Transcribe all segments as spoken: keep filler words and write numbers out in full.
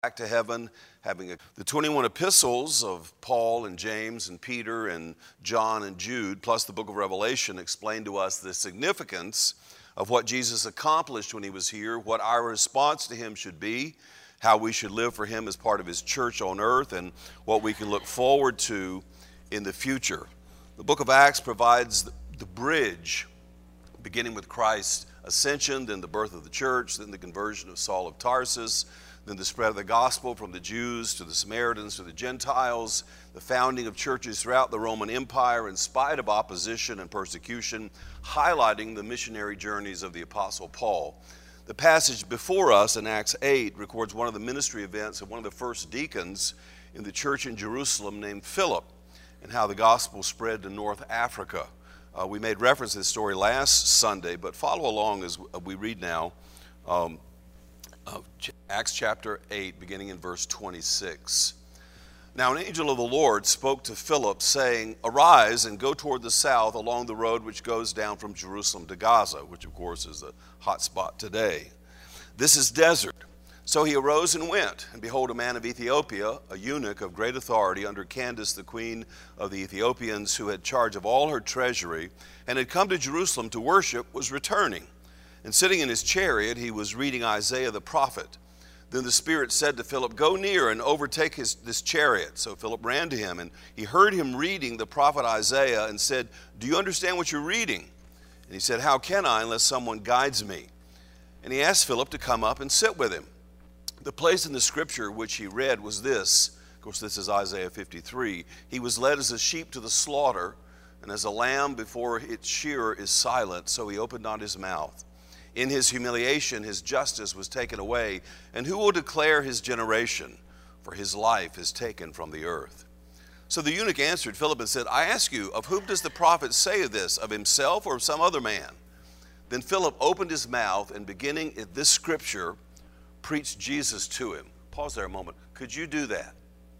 back to heaven, having a, the twenty-one epistles of Paul and James and Peter and John and Jude, plus the book of Revelation, explain to us the significance of what Jesus accomplished when he was here, what our response to him should be, how we should live for him as part of his church on earth, and what we can look forward to in the future. The book of Acts provides the, the bridge, beginning with Christ's ascension, then the birth of the church, then the conversion of Saul of Tarsus, then the spread of the gospel from the Jews to the Samaritans to the Gentiles, the founding of churches throughout the Roman Empire in spite of opposition and persecution, highlighting the missionary journeys of the Apostle Paul. The passage before us in Acts eight records one of the ministry events of one of the first deacons in the church in Jerusalem named Philip, and how the gospel spread to North Africa. Uh, we made reference to this story last Sunday, but follow along as we read now um, uh, Acts chapter eight, beginning in verse twenty-six. Now an angel of the Lord spoke to Philip, saying, "Arise and go toward the south along the road which goes down from Jerusalem to Gaza," which of course is a hot spot today. "This is desert." So he arose and went, and behold, a man of Ethiopia, a eunuch of great authority under Candace, the queen of the Ethiopians, who had charge of all her treasury, and had come to Jerusalem to worship, was returning. And sitting in his chariot, he was reading Isaiah the prophet. Then the Spirit said to Philip, "Go near and overtake his, this chariot." So Philip ran to him, and he heard him reading the prophet Isaiah, and said, "Do you understand what you're reading?" And he said, "How can I unless someone guides me?" And he asked Philip to come up and sit with him. The place in the scripture which he read was this. Of course, this is Isaiah fifty-three. "He was led as a sheep to the slaughter, and as a lamb before its shearer is silent, so he opened not his mouth. In his humiliation his justice was taken away, and who will declare his generation? For his life is taken from the earth." So the eunuch answered Philip and said, "I ask you, of whom does the prophet say this, of himself or of some other man?" Then Philip opened his mouth, and beginning at this scripture, preached Jesus to him. Pause there a moment. Could you do that?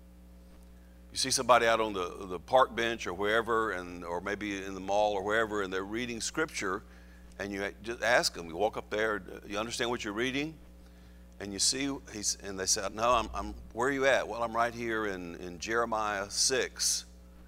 You see somebody out on the, the park bench or wherever, and or maybe in the mall or wherever, and they're reading scripture, and you just ask them, you walk up there, you understand what you're reading? And you see, he's, and they say, "No, I'm, I'm, where are you at?" "Well, I'm right here in, in Jeremiah six.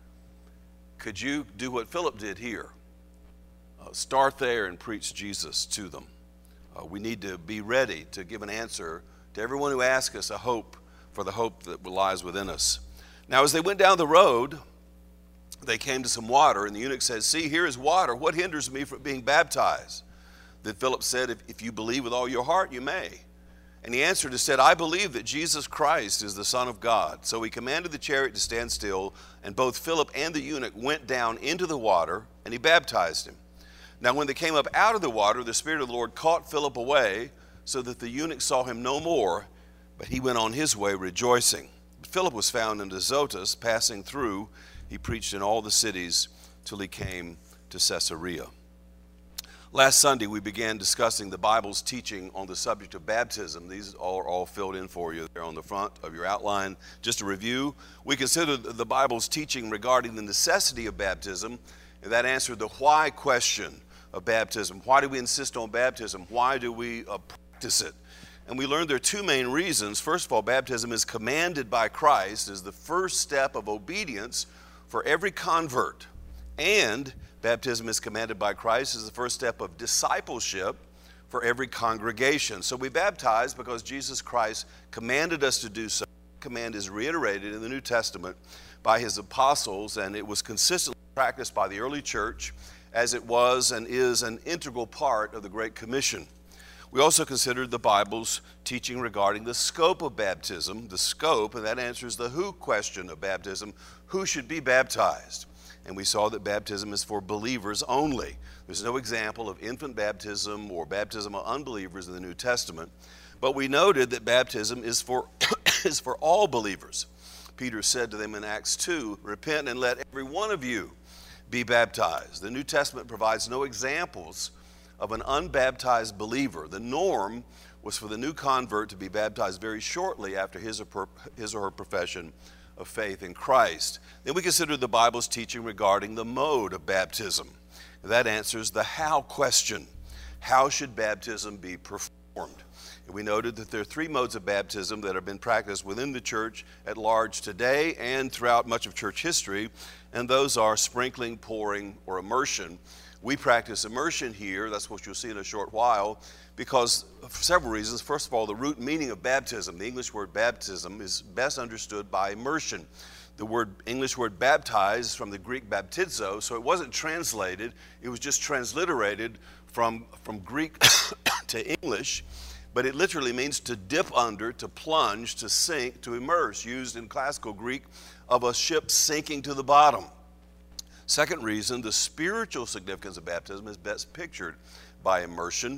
Could you do what Philip did here? Uh, start there and preach Jesus to them. Uh, we need to be ready to give an answer to everyone who asks us a hope for the hope that lies within us. Now, as they went down the road, they came to some water, and the eunuch said, "See, here is water. What hinders me from being baptized?" Then Philip said, if, if you believe with all your heart, you may." And he answered and said, "I believe that Jesus Christ is the Son of God." So he commanded the chariot to stand still, and both Philip and the eunuch went down into the water, and he baptized him. Now when they came up out of the water, the Spirit of the Lord caught Philip away, so that the eunuch saw him no more, but he went on his way rejoicing. But Philip was found in Azotus, passing through. He preached in all the cities till he came to Caesarea. Last Sunday, we began discussing the Bible's teaching on the subject of baptism. These are all filled in for you there on the front of your outline. Just a review, we considered the Bible's teaching regarding the necessity of baptism, and that answered the why question of baptism. Why do we insist on baptism? Why do we uh, practice it? And we learned there are two main reasons. First of all, baptism is commanded by Christ as the first step of obedience for every convert. And baptism is commanded by Christ as the first step of discipleship for every congregation. So we baptize because Jesus Christ commanded us to do so. The command is reiterated in the New Testament by his apostles, and it was consistently practiced by the early church, as it was and is an integral part of the Great Commission. We also considered the Bible's teaching regarding the scope of baptism, the scope, and that answers the who question of baptism. Who should be baptized? And we saw that baptism is for believers only. There's no example of infant baptism or baptism of unbelievers in the New Testament. But we noted that baptism is for, is for all believers. Peter said to them in Acts two, "Repent and let every one of you be baptized." The New Testament provides no examples of an unbaptized believer. The norm was for the new convert to be baptized very shortly after his or, her, his or her profession of faith in Christ. Then we considered the Bible's teaching regarding the mode of baptism. That answers the how question. How should baptism be performed? And we noted that there are three modes of baptism that have been practiced within the church at large today and throughout much of church history, and those are sprinkling, pouring, or immersion. We practice immersion here, that's what you'll see in a short while, because for several reasons. First of all, the root meaning of baptism, the English word baptism, is best understood by immersion. The word English word baptize is from the Greek baptizo, so it wasn't translated, it was just transliterated from, from Greek to English, but it literally means to dip under, to plunge, to sink, to immerse, used in classical Greek of a ship sinking to the bottom. Second reason, the spiritual significance of baptism is best pictured by immersion.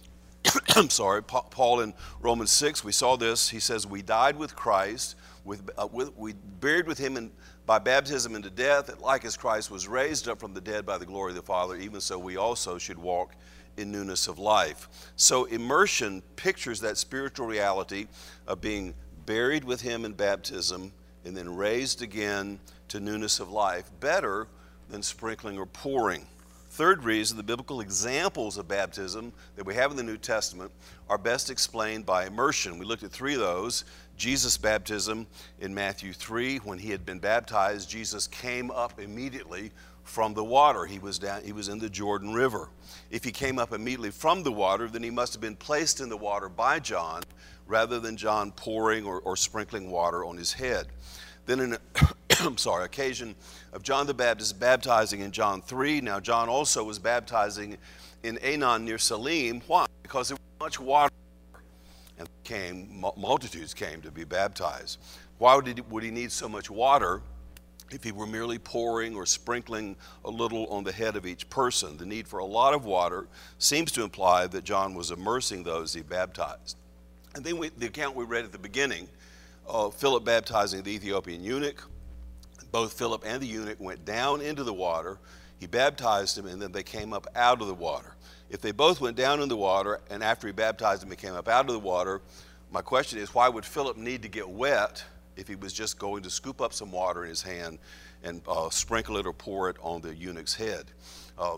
I'm sorry, Paul in Romans six, we saw this. He says, we died with Christ, with, uh, with, we buried with him in, by baptism into death, that like as Christ was raised up from the dead by the glory of the Father, even so we also should walk in newness of life. So immersion pictures that spiritual reality of being buried with him in baptism and then raised again to newness of life better than sprinkling or pouring. Third reason, the biblical examples of baptism that we have in the New Testament are best explained by immersion. We looked at three of those. Jesus' baptism in Matthew three, when he had been baptized, Jesus came up immediately from the water. He was down, he was in the Jordan River. If he came up immediately from the water, then he must have been placed in the water by John, rather than John pouring or, or sprinkling water on his head. Then in I'm sorry, occasion of John the Baptist baptizing in John three. Now John also was baptizing in Aenon near Salim. Why? Because there was much water, and came multitudes came to be baptized. Why would he, would he need so much water if he were merely pouring or sprinkling a little on the head of each person? The need for a lot of water seems to imply that John was immersing those he baptized. And then we, the account we read at the beginning, uh, Philip baptizing the Ethiopian eunuch. Both Philip and the eunuch went down into the water. He baptized him, and then they came up out of the water. If they both went down in the water, and after he baptized him, he came up out of the water, my question is, why would Philip need to get wet if he was just going to scoop up some water in his hand and uh, sprinkle it or pour it on the eunuch's head? Uh,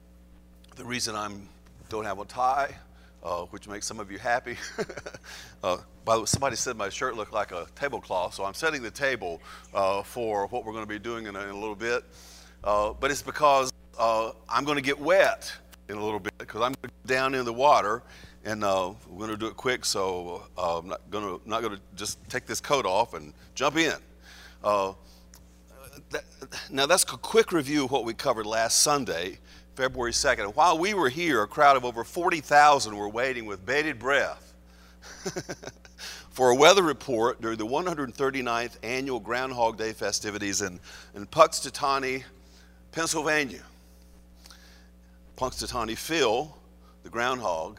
the reason I don't have a tie, Uh, which makes some of you happy. uh, by the way, somebody said my shirt looked like a tablecloth, so I'm setting the table uh, for what we're going to be doing in a, in a little bit. Uh, but it's because uh, I'm going to get wet in a little bit, because I'm going to go down in the water, and uh, we're going to do it quick, so uh, I'm not going to not going to just take this coat off and jump in. Uh, that, now that's a quick review of what we covered last Sunday, February second. And while we were here, a crowd of over forty thousand were waiting with bated breath for a weather report during the one hundred thirty-ninth annual Groundhog Day festivities in, in Punxsutawney, Pennsylvania. Punxsutawney Phil, the groundhog,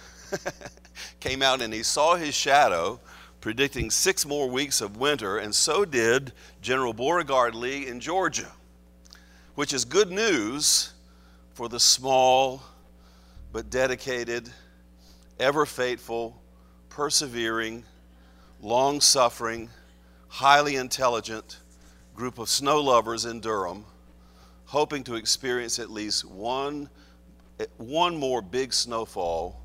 came out and he saw his shadow predicting six more weeks of winter, and so did General Beauregard Lee in Georgia, which is good news for the small but dedicated, ever faithful, persevering, long-suffering, highly intelligent group of snow lovers in Durham, hoping to experience at least one, one more big snowfall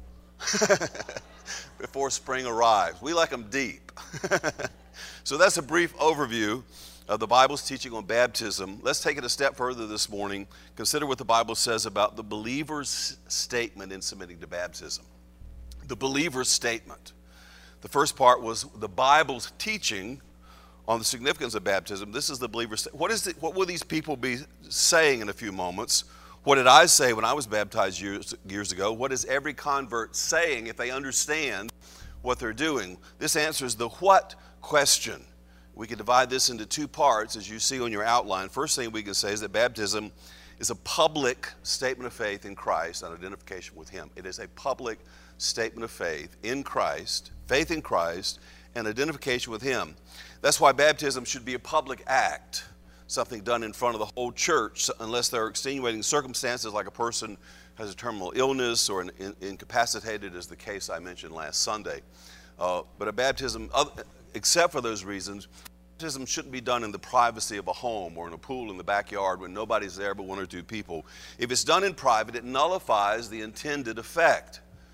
before spring arrives. We like them deep. So that's a brief overview of the Bible's teaching on baptism. Let's take it a step further this morning. Consider what the Bible says about the believer's statement in submitting to baptism. The believer's statement. The first part was the Bible's teaching on the significance of baptism. This is the believer's statement. What is it, what will these people be saying in a few moments? What did I say when I was baptized years, years ago? What is every convert saying if they understand what they're doing? This answers the what question. We can divide this into two parts, as you see on your outline. First thing we can say is that baptism is a public statement of faith in Christ and identification with Him. It is a public statement of faith in Christ, faith in Christ, and identification with Him. That's why baptism should be a public act, something done in front of the whole church, unless there are extenuating circumstances like a person has a terminal illness or an in, incapacitated, as the case I mentioned last Sunday. Uh, but a baptism, other, except for those reasons, baptism shouldn't be done in the privacy of a home or in a pool in the backyard when nobody's there but one or two people. If it's done in private, it nullifies the intended effect.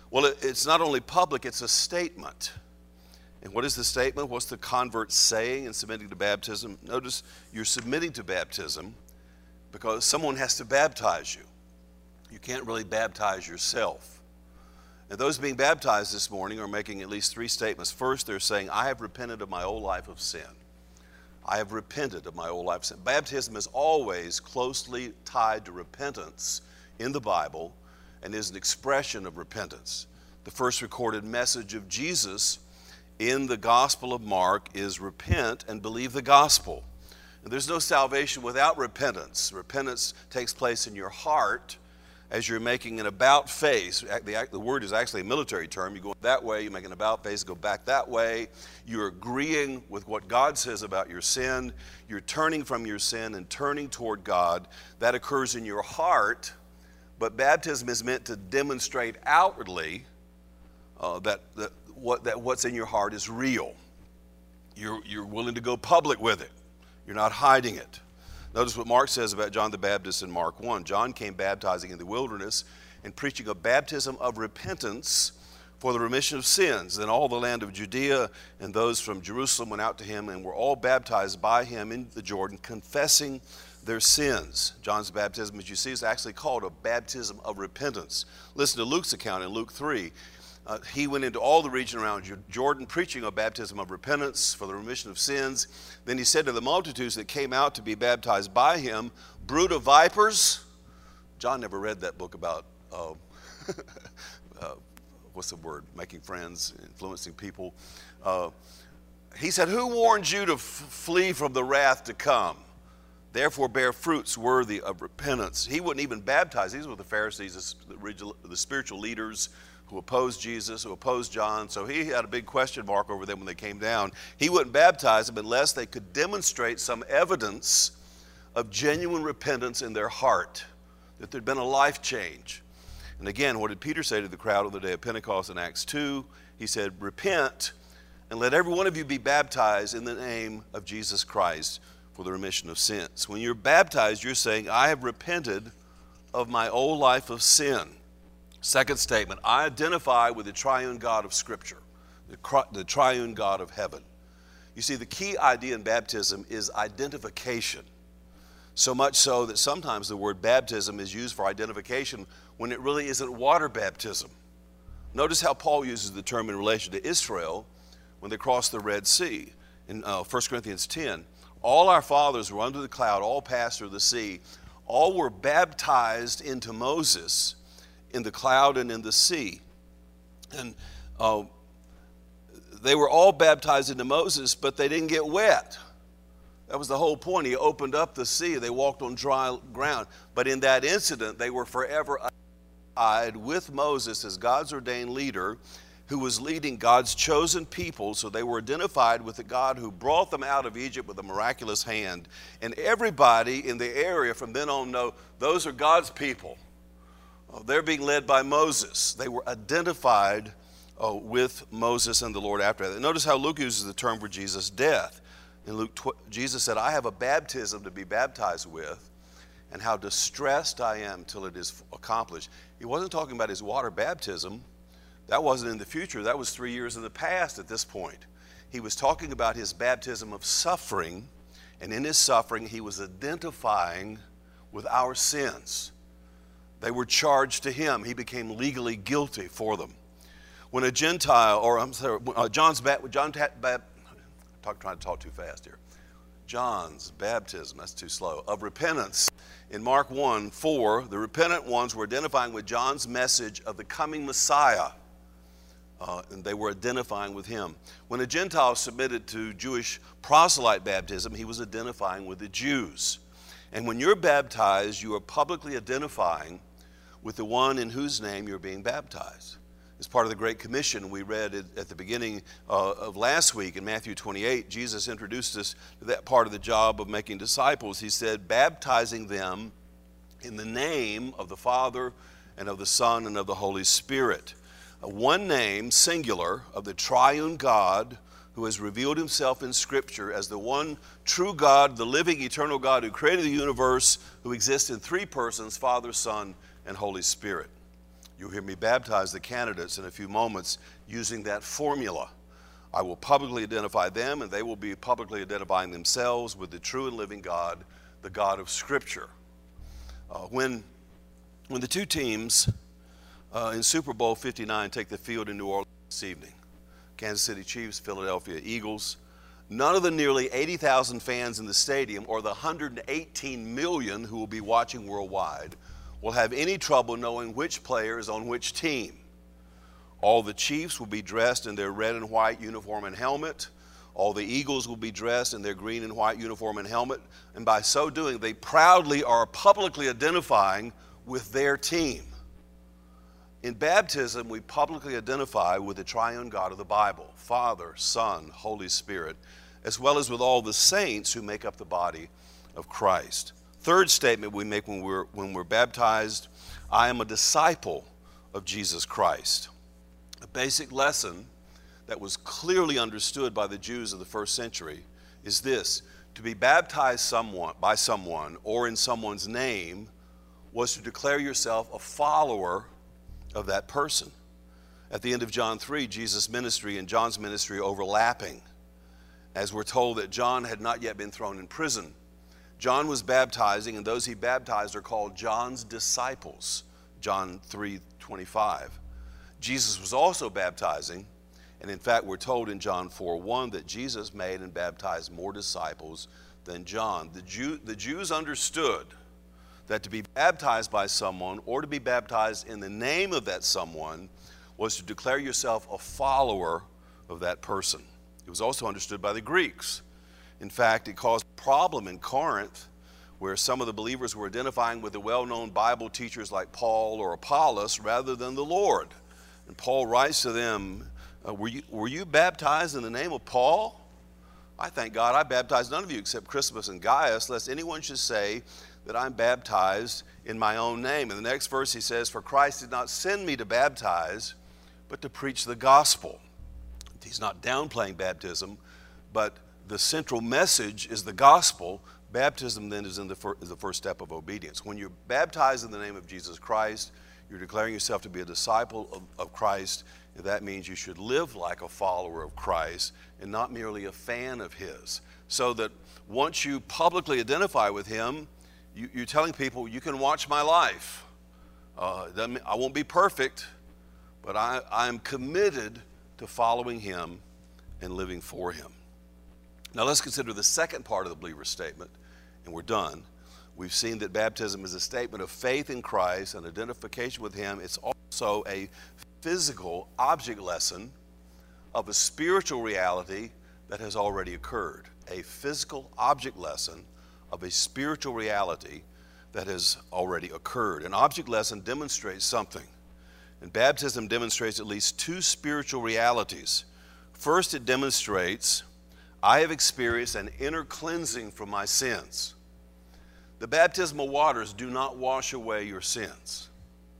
Well, it, it's not only public, it's a statement. And what is the statement? What's the convert saying in submitting to baptism? Notice you're submitting to baptism because someone has to baptize you. You can't really baptize yourself. And those being baptized this morning are making at least three statements. First, they're saying, I have repented of my old life of sin. I have repented of my old life of sin. Baptism is always closely tied to repentance in the Bible and is an expression of repentance. The first recorded message of Jesus in the Gospel of Mark is repent and believe the gospel. And there's no salvation without repentance. Repentance takes place in your heart as you're making an about face. The, the word is actually a military term. You go that way, you make an about face, go back that way. You're agreeing with what God says about your sin. You're turning from your sin and turning toward God. That occurs in your heart, but baptism is meant to demonstrate outwardly uh, that, that, what, that what's in your heart is real. You're, you're willing to go public with it. You're not hiding it. Notice what Mark says about John the Baptist in Mark one. John came baptizing in the wilderness and preaching a baptism of repentance for the remission of sins. Then all the land of Judea and those from Jerusalem went out to him and were all baptized by him in the Jordan, confessing their sins. John's baptism, as you see, is actually called a baptism of repentance. Listen to Luke's account in Luke three. Uh, he went into all the region around Jordan preaching a baptism of repentance for the remission of sins. Then he said to the multitudes that came out to be baptized by him, brood of vipers. John never read that book about, uh, uh, what's the word, making friends, influencing people. Uh, he said, who warned you to f- flee from the wrath to come? Therefore bear fruits worthy of repentance. He wouldn't even baptize. These were the Pharisees, the, the spiritual leaders who opposed Jesus, who opposed John. So he had a big question mark over them when they came down. He wouldn't baptize them unless they could demonstrate some evidence of genuine repentance in their heart, that there'd been a life change. And again, what did Peter say to the crowd on the day of Pentecost in Acts two? He said, repent and let every one of you be baptized in the name of Jesus Christ for the remission of sins. When you're baptized, you're saying, I have repented of my old life of sin. Second statement, I identify with the triune God of Scripture, the, the triune God of heaven. You see, the key idea in baptism is identification. So much so that sometimes the word baptism is used for identification when it really isn't water baptism. Notice how Paul uses the term in relation to Israel when they crossed the Red Sea. In uh, First Corinthians ten, all our fathers were under the cloud, all passed through the sea, all were baptized into Moses in the cloud and in the sea. And uh, they were all baptized into Moses, but they didn't get wet. That was the whole point. He opened up the sea. They walked on dry ground. But in that incident, they were forever identified with Moses as God's ordained leader who was leading God's chosen people. So they were identified with the God who brought them out of Egypt with a miraculous hand. And everybody in the area from then on know those are God's people. They're being led by Moses. They were identified uh, with Moses and the Lord after that. Notice how Luke uses the term for Jesus' death. In Luke, Jesus said, I have a baptism to be baptized with, and how distressed I am till it is accomplished. He wasn't talking about his water baptism. That wasn't in the future. That was three years in the past at this point. He was talking about his baptism of suffering, and in his suffering, he was identifying with our sins. They were charged to him. He became legally guilty for them. When a Gentile, or I'm sorry, uh, John's baptism, John, ba- talk, trying to talk too fast here. John's baptism, that's too slow, of repentance. In Mark one four, the repentant ones were identifying with John's message of the coming Messiah. Uh, and they were identifying with him. When a Gentile submitted to Jewish proselyte baptism, he was identifying with the Jews. And when you're baptized, you are publicly identifying with the one in whose name you're being baptized. As part of the Great Commission we read at the beginning uh, of last week in Matthew twenty-eight, Jesus introduced us to that part of the job of making disciples. He said, baptizing them in the name of the Father and of the Son and of the Holy Spirit. Uh, one name, singular, of the triune God who has revealed himself in Scripture as the one true God, the living, eternal God who created the universe, who exists in three persons, Father, Son, and Holy Spirit. You'll hear me baptize the candidates in a few moments using that formula. I will publicly identify them, and they will be publicly identifying themselves with the true and living God, the God of Scripture. Uh, when, when the two teams uh, in Super Bowl fifty-nine take the field in New Orleans this evening, Kansas City Chiefs, Philadelphia Eagles, none of the nearly eighty thousand fans in the stadium or the one hundred eighteen million who will be watching worldwide will have any trouble knowing which player is on which team. All the Chiefs will be dressed in their red and white uniform and helmet. All the Eagles will be dressed in their green and white uniform and helmet. And by so doing, they proudly are publicly identifying with their team. In baptism, we publicly identify with the triune God of the Bible, Father, Son, Holy Spirit, as well as with all the saints who make up the body of Christ. Third statement we make when we're, when we're baptized, I am a disciple of Jesus Christ. A basic lesson that was clearly understood by the Jews of the first century is this: to be baptized someone, by someone or in someone's name was to declare yourself a follower of that person. At the end of John three, Jesus' ministry and John's ministry overlapping, as we're told that John had not yet been thrown in prison. John was baptizing, and those he baptized are called John's disciples, John three twenty-five. Jesus was also baptizing, and in fact we're told in John four one that Jesus made and baptized more disciples than John. The, Jew, the Jews understood that to be baptized by someone or to be baptized in the name of that someone was to declare yourself a follower of that person. It was also understood by the Greeks. In fact, it caused a problem in Corinth where some of the believers were identifying with the well-known Bible teachers like Paul or Apollos rather than the Lord. And Paul writes to them, uh, were, you, were you baptized in the name of Paul? I thank God I baptized none of you except Crispus and Gaius, lest anyone should say that I'm baptized in my own name. In the next verse he says, for Christ did not send me to baptize, but to preach the gospel. He's not downplaying baptism, but the central message is the gospel. Baptism then is, in the, fir- is the first step of obedience. When you're baptized in the name of Jesus Christ, you're declaring yourself to be a disciple of, of Christ, and that means you should live like a follower of Christ and not merely a fan of his. So that once you publicly identify with him, you, you're telling people, you can watch my life. Uh, I won't be perfect, but I, I'm committed to following him and living for him. Now let's consider the second part of the believer's statement, and we're done. We've seen that baptism is a statement of faith in Christ and identification with him. It's also a physical object lesson of a spiritual reality that has already occurred. A physical object lesson of a spiritual reality that has already occurred. An object lesson demonstrates something. And baptism demonstrates at least two spiritual realities. First, it demonstrates I have experienced an inner cleansing from my sins. The baptismal waters do not wash away your sins.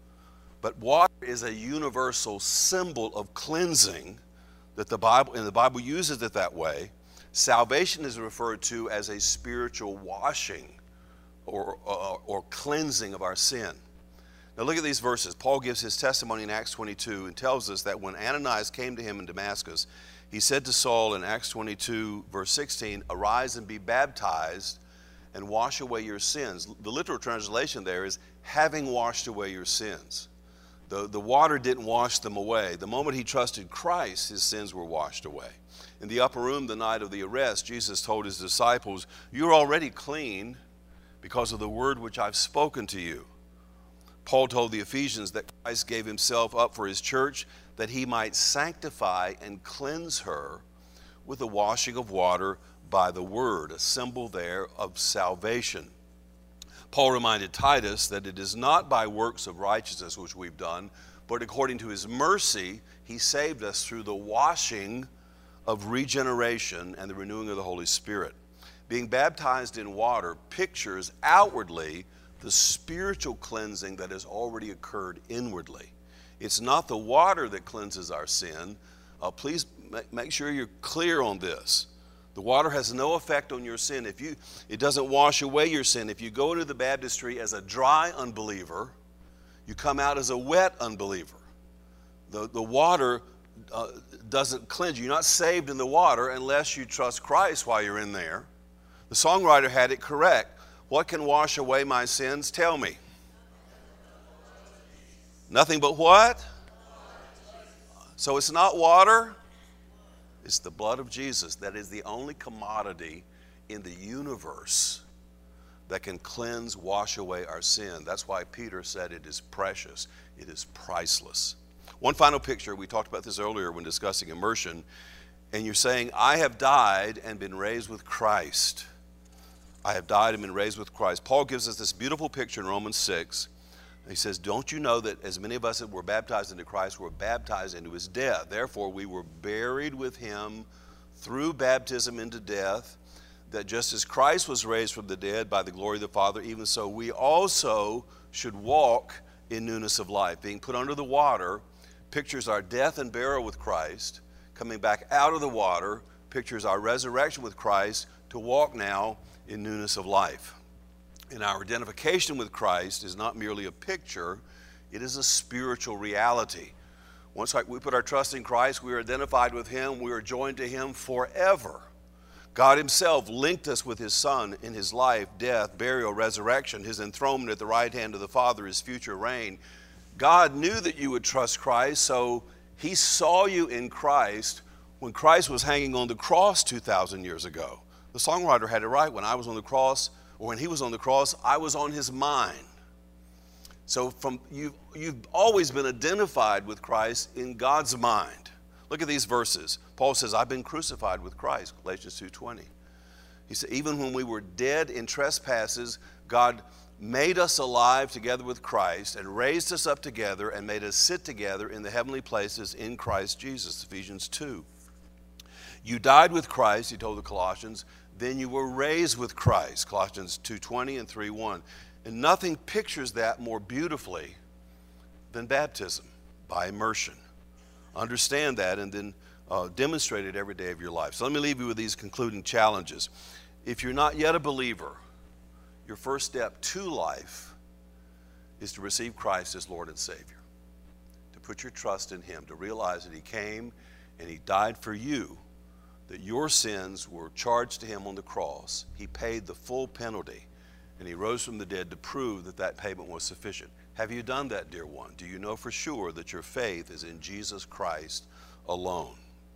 But water is a universal symbol of cleansing that the Bible, and the Bible uses it that way. Salvation is referred to as a spiritual washing or, or, or cleansing of our sin. Now look at these verses. Paul gives his testimony in Acts twenty-two and tells us that when Ananias came to him in Damascus, he said to Saul in Acts twenty-two, verse sixteen, arise and be baptized and wash away your sins. The literal translation there is having washed away your sins. The, the water didn't wash them away. The moment he trusted Christ, his sins were washed away. In the upper room the night of the arrest, Jesus told his disciples, you're already clean because of the word which I've spoken to you. Paul told the Ephesians that Christ gave himself up for his church that he might sanctify and cleanse her with the washing of water by the word, a symbol there of salvation. Paul reminded Titus that it is not by works of righteousness which we've done, but according to his mercy, he saved us through the washing of regeneration and the renewing of the Holy Spirit. Being baptized in water pictures outwardly the spiritual cleansing that has already occurred inwardly. It's not the water that cleanses our sin. Uh, please make sure you're clear on this. The water has no effect on your sin. If you, it doesn't wash away your sin. If you go into the baptistry as a dry unbeliever, You come out as a wet unbeliever. The, the water uh, doesn't cleanse you. You're not saved in the water unless you trust Christ while you're in there. The songwriter had it correct. What can wash away my sins? Tell me. Nothing but what? So it's not water. It's the blood of Jesus. That is the only commodity in the universe that can cleanse, wash away our sin. That's why Peter said it is precious. It is priceless. One final picture. We talked about this earlier when discussing immersion. And you're saying, I have died and been raised with Christ. I have died and been raised with Christ. Paul gives us this beautiful picture in Romans six. He says, don't you know that as many of us that were baptized into Christ were baptized into his death? Therefore, we were buried with him through baptism into death, that just as Christ was raised from the dead by the glory of the Father, even so we also should walk in newness of life. Being put under the water pictures our death and burial with Christ. Coming back out of the water pictures our resurrection with Christ to walk now in newness of life. And our identification with Christ is not merely a picture, it is a spiritual reality. Once we put our trust in Christ, we are identified with him, we are joined to him forever. God himself linked us with his Son in his life, death, burial, resurrection, his enthronement at the right hand of the Father, his future reign. God knew that you would trust Christ, so he saw you in Christ when Christ was hanging on the cross two thousand years ago. The songwriter had it right. When I was on the cross, or when he was on the cross, I was on his mind. So from you've, you've always been identified with Christ in God's mind. Look at these verses. Paul says, I've been crucified with Christ, Galatians two twenty. He said, even when we were dead in trespasses, God made us alive together with Christ and raised us up together and made us sit together in the heavenly places in Christ Jesus, Ephesians two. You died with Christ, he told the Colossians, then you were raised with Christ, Colossians two twenty and three one. And nothing pictures that more beautifully than baptism by immersion. Understand that and then uh, demonstrate it every day of your life. So let me leave you with these concluding challenges. If you're not yet a believer, your first step to life is to receive Christ as Lord and Savior, to put your trust in him, to realize that he came and he died for you, that your sins were charged to him on the cross. He paid the full penalty, and he rose from the dead to prove that that payment was sufficient. Have you done that, dear one? Do you know for sure that your faith is in Jesus Christ alone?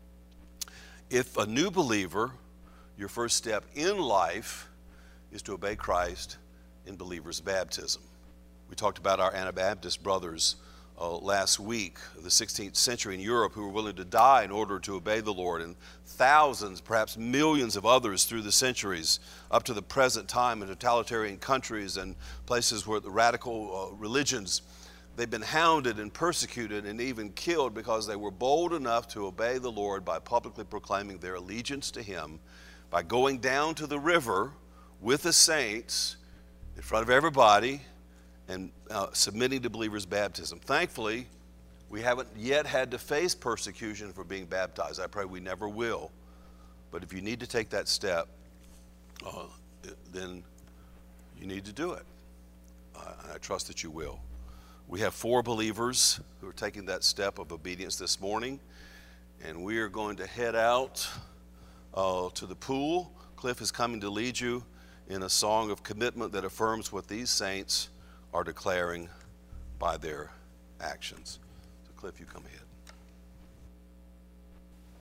If a new believer, your first step in life is to obey Christ in believer's baptism. We talked about our Anabaptist brothers Uh, last week, the sixteenth century in Europe, who were willing to die in order to obey the Lord, and thousands, perhaps millions of others through the centuries up to the present time in totalitarian countries and places where the radical uh, religions, they've been hounded and persecuted and even killed because they were bold enough to obey the Lord by publicly proclaiming their allegiance to him, by going down to the river with the saints in front of everybody and uh, submitting to believers' baptism. Thankfully, we haven't yet had to face persecution for being baptized. I pray we never will. But if you need to take that step, uh, then you need to do it. Uh, I trust that you will. We have four believers who are taking that step of obedience this morning, and we are going to head out uh, to the pool. Cliff is coming to lead you in a song of commitment that affirms what these saints are declaring by their actions. So Cliff, you come ahead.